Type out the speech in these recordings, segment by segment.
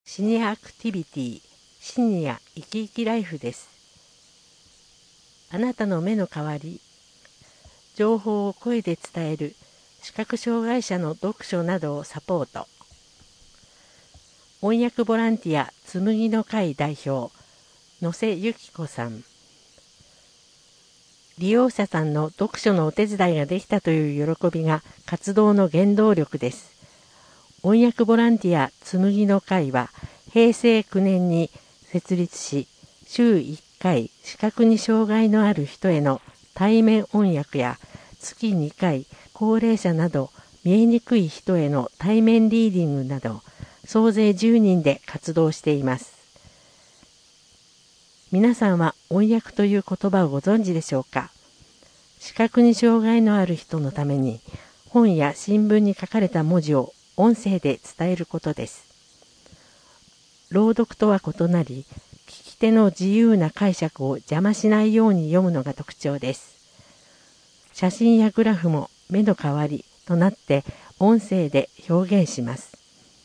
シニアアクティビティ、シニア生き生きライフです。あなたの目の代わり、情報を声で伝える視覚障害者の読書などをサポート。翻訳ボランティアつむぎの会代表、野瀬由紀子さん。利用者さんの読書のお手伝いができたという喜びが活動の原動力です。翻訳ボランティアつむぎの会は平成9年に設立し、週1回視覚に障害のある人への対面翻訳や月2回高齢者など見えにくい人への対面リーディングなど総勢10人で活動しています。皆さんは翻訳という言葉をご存知でしょうか？視覚に障害のある人のために本や新聞に書かれた文字を音声で伝えることです。朗読とは異なり、聞き手の自由な解釈を邪魔しないように読むのが特徴です。写真やグラフも目の代わりとなって音声で表現します。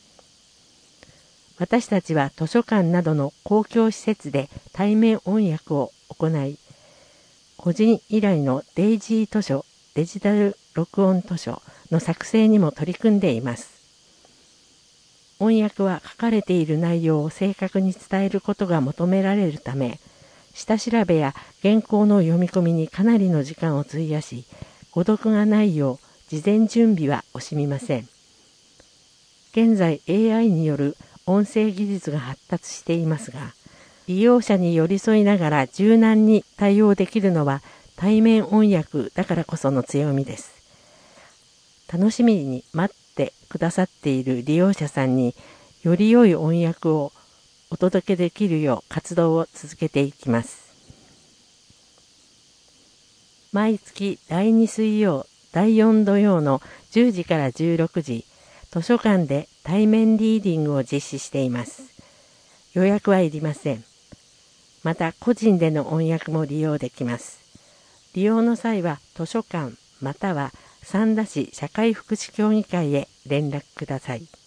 私たちは図書館などの公共施設で対面翻訳を行い、個人依頼のデイジー図書、デジタル録音図書の作成にも取り組んでいます。翻訳は書かれている内容を正確に伝えることが求められるため、下調べや原稿の読み込みにかなりの時間を費やし、誤読がないよう事前準備は惜しみません。現在 AI による音声技術が発達していますが、利用者に寄り添いながら柔軟に対応できるのは対面翻訳だからこその強みです。楽しみに待ってくださっている利用者さんにより良い翻訳をお届けできるよう活動を続けていきます。毎月第2水曜、第4土曜の10時から16時、図書館で対面リーディングを実施しています。予約はいりません。また個人での翻訳も利用できます。利用の際は図書館または三田市社会福祉協議会へ連絡ください。